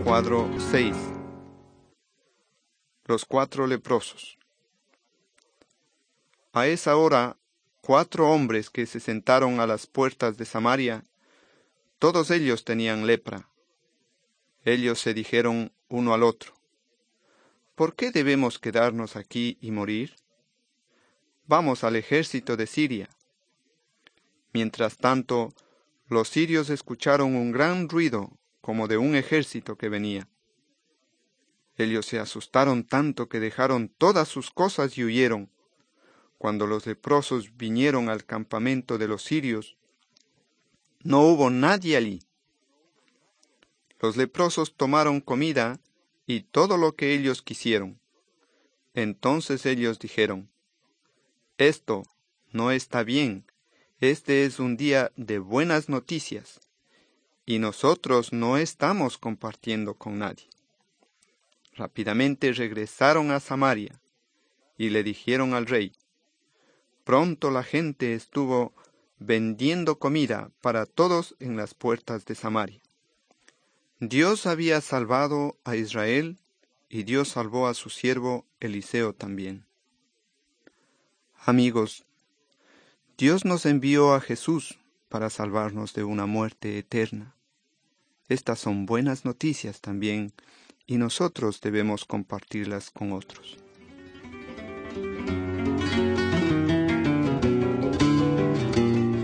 Cuadro 6. Los 4 leprosos. A esa hora, 4 hombres que se sentaron a las puertas de Samaria, todos ellos tenían lepra. Ellos se dijeron uno al otro: ¿por qué debemos quedarnos aquí y morir? Vamos al ejército de Siria. Mientras tanto, los sirios escucharon un gran ruido como de un ejército que venía. Ellos se asustaron tanto que dejaron todas sus cosas y huyeron. Cuando los leprosos vinieron al campamento de los sirios, no hubo nadie allí. Los leprosos tomaron comida y todo lo que ellos quisieron. Entonces ellos dijeron: esto no está bien, este es un día de buenas noticias, y nosotros no estamos compartiendo con nadie. Rápidamente regresaron a Samaria y le dijeron al rey. Pronto la gente estuvo vendiendo comida para todos en las puertas de Samaria. Dios había salvado a Israel y Dios salvó a su siervo Eliseo también. Amigos, Dios nos envió a Jesús para salvarnos de una muerte eterna. Estas son buenas noticias también, y nosotros debemos compartirlas con otros.